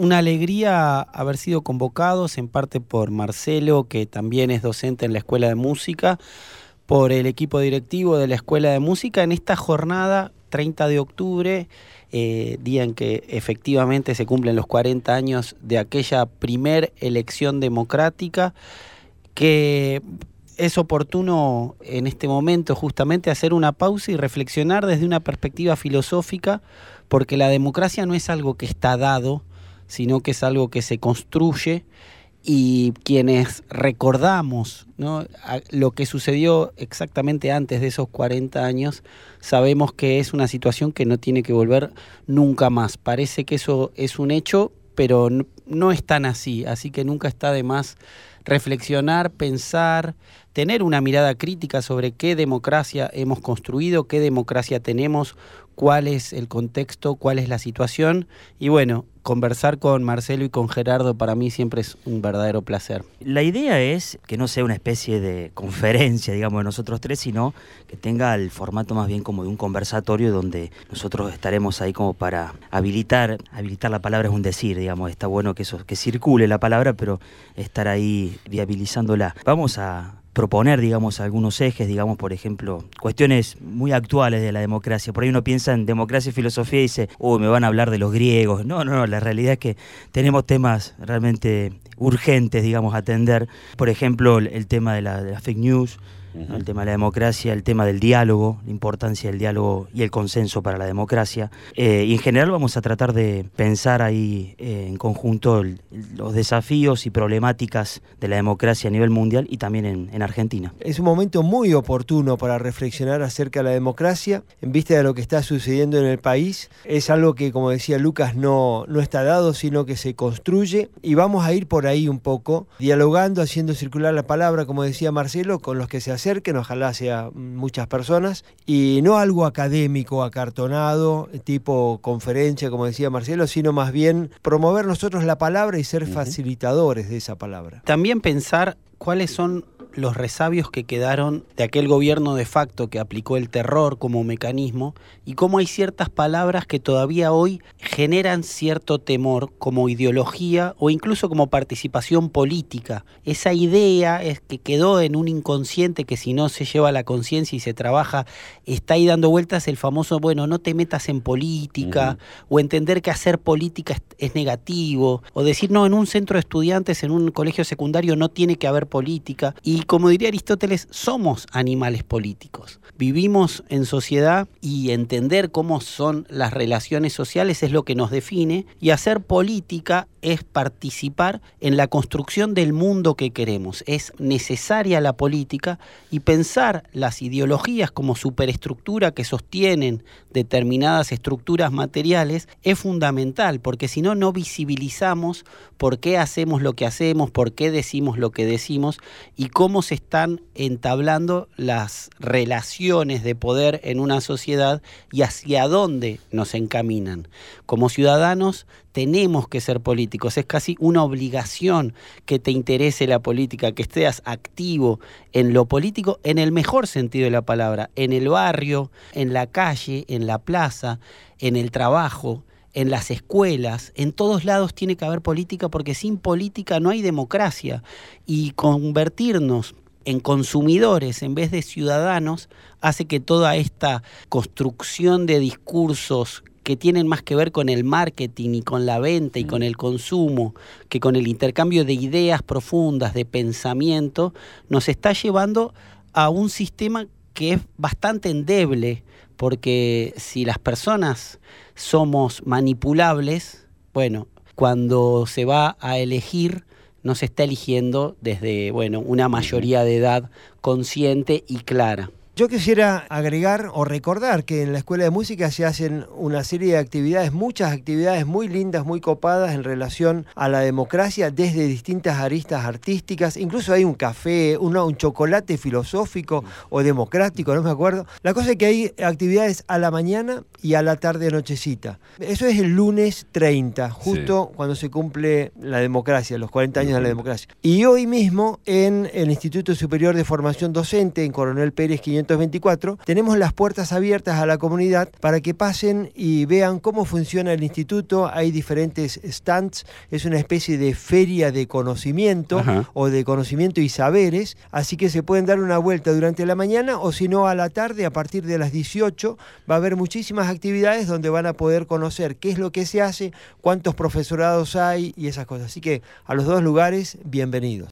una alegría haber sido convocados en parte por Marcelo, que también es docente en la Escuela de Música, por el equipo directivo de la Escuela de Música en esta jornada 30 de octubre, día en que efectivamente se cumplen los 40 años de aquella primer elección democrática, que es oportuno en este momento justamente hacer una pausa y reflexionar desde una perspectiva filosófica, porque la democracia no es algo que está dado, sino que es algo que se construye, y quienes recordamos, ¿no?, lo que sucedió exactamente antes de esos 40 años, sabemos que es una situación que no tiene que volver nunca más. Parece que eso es un hecho, pero no es tan así que nunca está de más reflexionar, pensar, tener una mirada crítica sobre qué democracia hemos construido, qué democracia tenemos, cuál es el contexto, cuál es la situación. Y bueno, conversar con Marcelo y con Gerardo para mí siempre es un verdadero placer. La idea es que no sea una especie de conferencia, digamos, de nosotros tres, sino que tenga el formato más bien como de un conversatorio donde nosotros estaremos ahí como para habilitar la palabra es un decir, digamos, está bueno que circule la palabra, pero estar ahí viabilizándola. Vamos a proponer, digamos, algunos ejes, digamos, por ejemplo, cuestiones muy actuales de la democracia. Por ahí uno piensa en democracia y filosofía y dice, me van a hablar de los griegos. No, la realidad es que tenemos temas realmente urgentes, digamos, a atender. Por ejemplo, el tema de la fake news, ¿no? El tema de la democracia, el tema del diálogo, la importancia del diálogo y el consenso para la democracia. Y en general vamos a tratar de pensar ahí en conjunto los desafíos y problemáticas de la democracia a nivel mundial y también en Argentina. Es un momento muy oportuno para reflexionar acerca de la democracia en vista de lo que está sucediendo en el país. Es algo que, como decía Lucas, no está dado, sino que se construye, y vamos a ir por ahí un poco, dialogando, haciendo circular la palabra, como decía Marcelo, con los que se acerquen, ojalá sea muchas personas, y no algo académico, acartonado, tipo conferencia, como decía Marcelo, sino más bien promover nosotros la palabra y ser facilitadores de esa palabra. También pensar cuáles son los resabios que quedaron de aquel gobierno de facto que aplicó el terror como mecanismo, y cómo hay ciertas palabras que todavía hoy generan cierto temor como ideología o incluso como participación política. Esa idea es que quedó en un inconsciente que, si no se lleva a la conciencia y se trabaja, está ahí dando vueltas el famoso, no te metas en política, o entender que hacer política es negativo, o decir, no, en un centro de estudiantes, en un colegio secundario no tiene que haber política. Y como diría Aristóteles, somos animales políticos. Vivimos en sociedad, y entender cómo son las relaciones sociales es lo que nos define, y hacer política es participar en la construcción del mundo que queremos. Es necesaria la política, y pensar las ideologías como superestructura que sostienen determinadas estructuras materiales es fundamental, porque si no, no visibilizamos por qué hacemos lo que hacemos, por qué decimos lo que decimos, y cómo se están entablando las relaciones de poder en una sociedad y hacia dónde nos encaminan. Como ciudadanos tenemos que ser políticos, es casi una obligación que te interese la política, que estés activo en lo político en el mejor sentido de la palabra, en el barrio, en la calle, en la plaza, en el trabajo, en las escuelas, en todos lados tiene que haber política, porque sin política no hay democracia, y convertirnos en consumidores en vez de ciudadanos hace que toda esta construcción de discursos que tienen más que ver con el marketing y con la venta y con el consumo que con el intercambio de ideas profundas, de pensamiento, nos está llevando a un sistema que es bastante endeble, porque si las personas somos manipulables, cuando se va a elegir, no se está eligiendo desde una mayoría de edad consciente y clara. Yo quisiera agregar o recordar que en la Escuela de Música se hacen una serie de actividades, muchas actividades muy lindas, muy copadas en relación a la democracia desde distintas aristas artísticas. Incluso hay un café, un chocolate filosófico o democrático, no me acuerdo. La cosa es que hay actividades a la mañana y a la tarde nochecita. Eso es el lunes 30, justo cuando se cumple la democracia, los 40 años de la democracia. Y hoy mismo en el Instituto Superior de Formación Docente, en Coronel Pérez 500 524, tenemos las puertas abiertas a la comunidad para que pasen y vean cómo funciona el instituto. Hay diferentes stands, es una especie de feria de conocimiento. Ajá. O de conocimiento y saberes, así que se pueden dar una vuelta durante la mañana o si no a la tarde a partir de las 18 va a haber muchísimas actividades donde van a poder conocer qué es lo que se hace, cuántos profesorados hay y esas cosas. Así que a los dos lugares, bienvenidos.